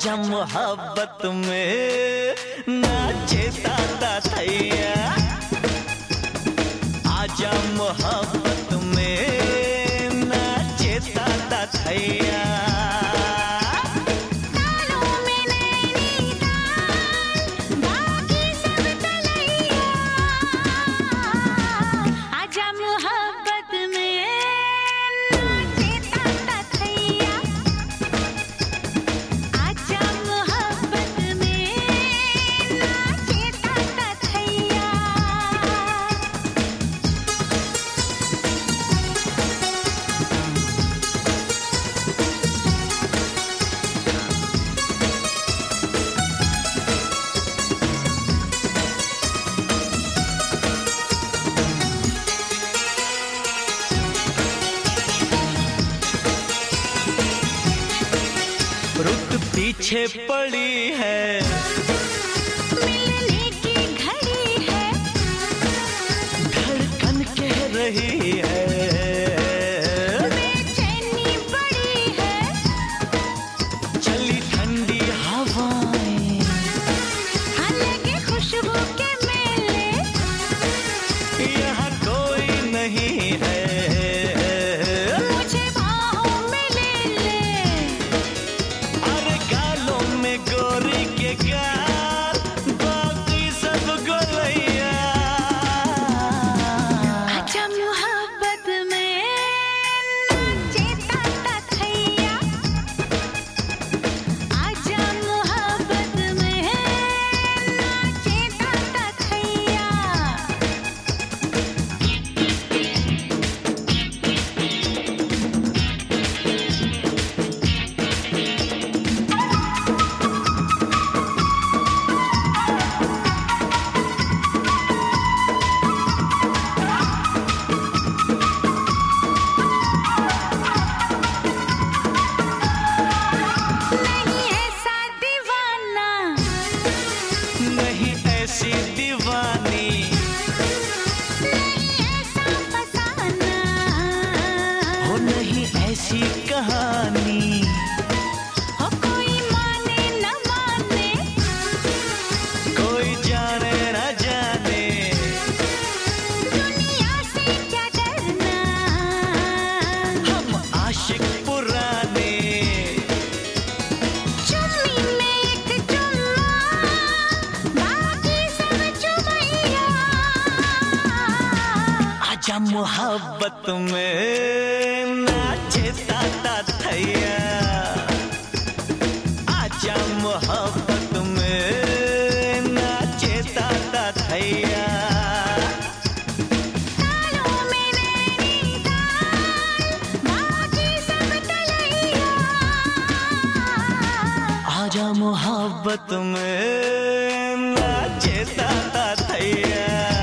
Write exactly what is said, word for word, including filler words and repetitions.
आजा मोहब्बत में नाचे ताता थैया, आजा मोहब्बत में नाचे ताता थैया। रुत पीछे पड़ी है, मिलने की घड़ी है, धड़कन कह रही है, बेचैनी बड़ी है, चली ठंडी हवाएं, हाँ लगे खुशबू के मेले, यहाँ कोई नहीं है, मुझे बाहों में ले ले, गोरी के गाल बाकी सब गोलैया। आजा मोहब्बत में नाचे ताता थैया, आजा मोहब्बत में नाचे ताता थैया। नहीं ऐसी दीवानी, नहीं ऐसा फसाना, हो नहीं ऐसी कहानी, हो कोई माने न माने, कोई जाने न जाने, दुनिया से क्या डरना, हम आशिक पुराने। चुम्मी में एक चुम्मा, बाकी सब चुमैया। आजा मोहब्बत में नाचे ताता थैया, आजा मोहब्बत में नाचे ताता थैया। तालों में नैनीताल, बाकी सब तलैया। आजा मोहब्बत में नाचे ताता थैया।